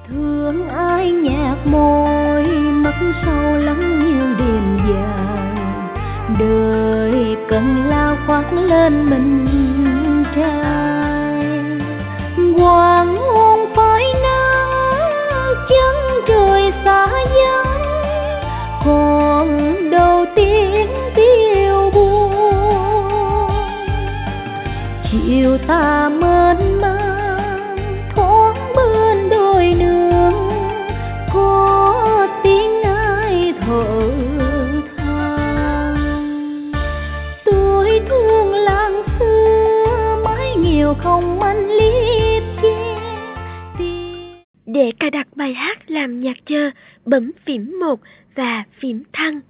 Thương ai nhạt môi mắt sâu lắng như đêm dài, đời cần lao khoác lên mình trai. Hoàng hôn phai nắng chân trời xa vắng, còn đâu tiếng tiêu buồn. Chiều tà mênh mang thoáng bên đôi nương, có tiếng ai thở than. Tôi thương làng xưa mái nghèo không manh liếp che. Để cài đặt bài hát làm nhạc chờ, bấm phím 1 và phím thăng.